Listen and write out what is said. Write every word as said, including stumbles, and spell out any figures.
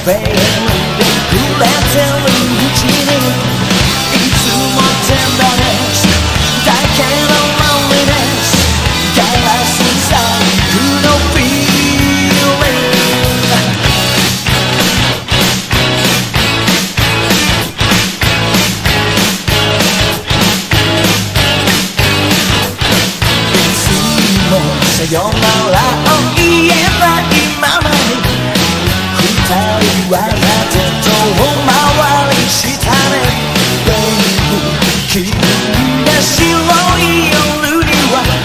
フェイでくれてるうちにいつもテンダーネスだけのロンリネスガラス細工のフィーリングさよならを言えないままに二人は縦と回りしたね君が白い夜には